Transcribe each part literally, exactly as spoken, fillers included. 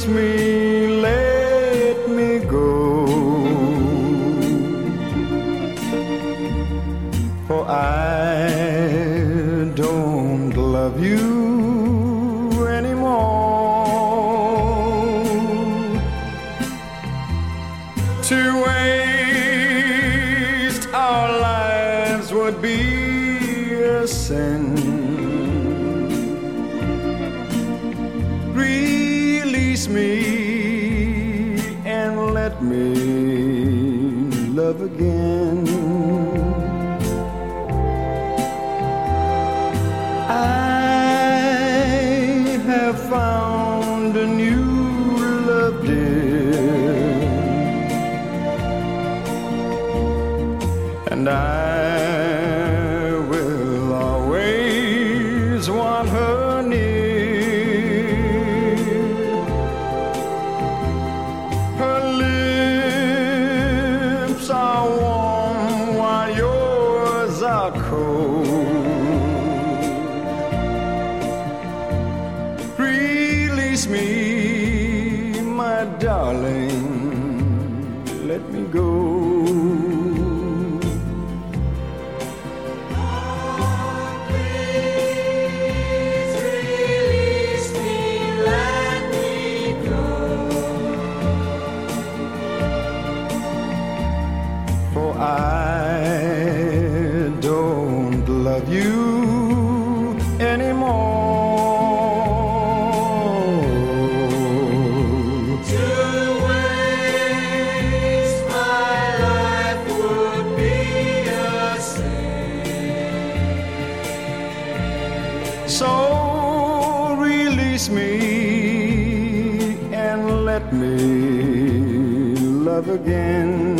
Release me, let me go, for I don't love you anymore. To waste our lives would be a sin. Release me and let me love again. I have found a new love, dear, and I will always want her near. Her lips are warm while yours are cold. Release me, my darling, let me go. For I don't love you anymore. To waste my life would be a sin. So release me and let me love again.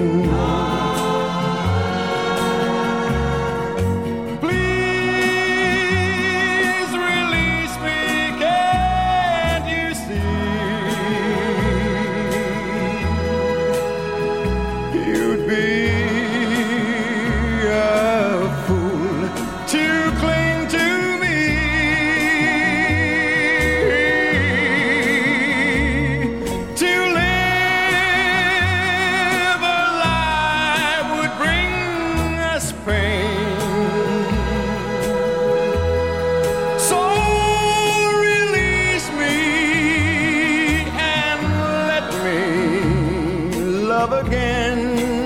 Please release me, can't you see? You'd be a fool to cling to me. To live a life would bring us pain. So release me and let me love again.